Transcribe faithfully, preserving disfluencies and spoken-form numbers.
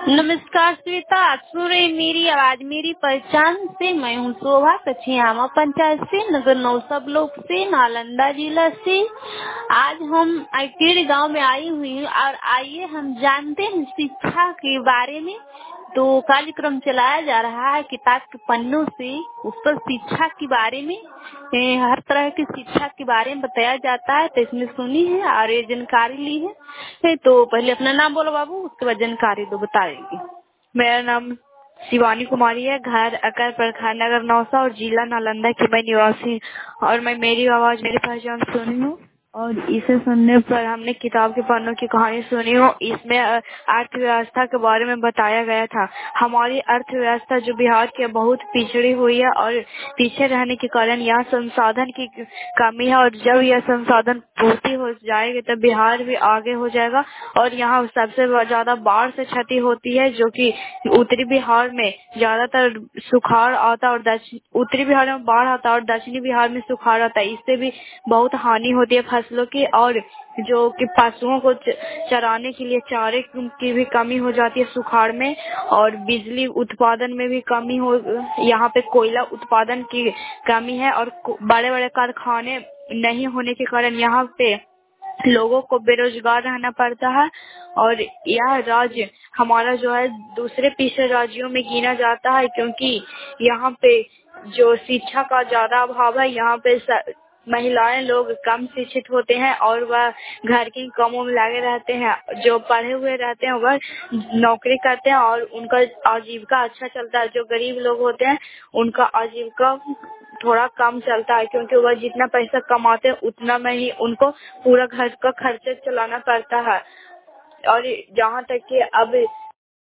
नमस्कार श्वेता, आप सुन रहे हैं मेरी आवाज मेरी पहचान से। मैं हूँ शोभा, कछियामा पंचायत से, नगर नौसा ब्लॉक से, नालंदा जिला से। आज हम आईटीडी गांव में आई हुई हूँ और आइए हम जानते हैं शिक्षा के बारे में। तो कार्यक्रम चलाया जा रहा है किताब के पन्नों से, उस पर शिक्षा के बारे में, ए, हर तरह की शिक्षा के बारे में बताया जाता है। तो इसमें सुनी है और ये जानकारी ली है। ए, तो पहले अपना नाम बोलो बाबू, उसके बाद जानकारी दो, बताएगी। मेरा नाम शिवानी कुमारी है। घर अकर प्रखंड नगर नौसा और जिला नालंदा की मैं निवासी हूँ और मैं मेरी आवाज मेरी पहचान सुनी हूँ और इसे सुनने पर हमने किताब के पन्नों की कहानी सुनी हो। इसमें अर्थव्यवस्था के बारे में बताया गया था। हमारी अर्थव्यवस्था जो बिहार की बहुत पिछड़ी हुई है और पीछे रहने के कारण यहाँ संसाधन की कमी है और जब यह संसाधन पूर्ति हो जाएगी तब बिहार भी आगे हो जाएगा। और यहाँ सबसे ज्यादा बाढ़ से क्षति होती है, जो कि उत्तरी बिहार में ज्यादातर सुखाड़ आता है और दक्षिण उत्तरी बिहार में बाढ़ आता है और दक्षिणी बिहार में सुखाड़ आता है। इससे भी बहुत हानि होती है फसलों की और जो कि पशुओं को चराने के लिए चारे की भी कमी हो जाती है सुखाड़ में। और बिजली उत्पादन में भी कमी हो, यहाँ पे कोयला उत्पादन की कमी है और बड़े बड़े कारखाने नहीं होने के कारण यहाँ पे लोगों को बेरोजगार रहना पड़ता है। और यह राज्य हमारा जो है दूसरे पिछड़े राज्यों में गिना जाता है, क्योंकि यहाँ पे जो शिक्षा का ज्यादा अभाव है। यहाँ पे महिलाएं लोग कम शिक्षित होते हैं और वह घर के कामों में लगे रहते हैं। जो पढ़े हुए रहते हैं वह नौकरी करते हैं और उनका आजीविका अच्छा चलता है। जो गरीब लोग होते हैं उनका आजीविका थोड़ा कम चलता है, क्योंकि वह जितना पैसा कमाते हैं उतना में ही उनको पूरा घर का खर्चा चलाना पड़ता है। और जहाँ तक कि अब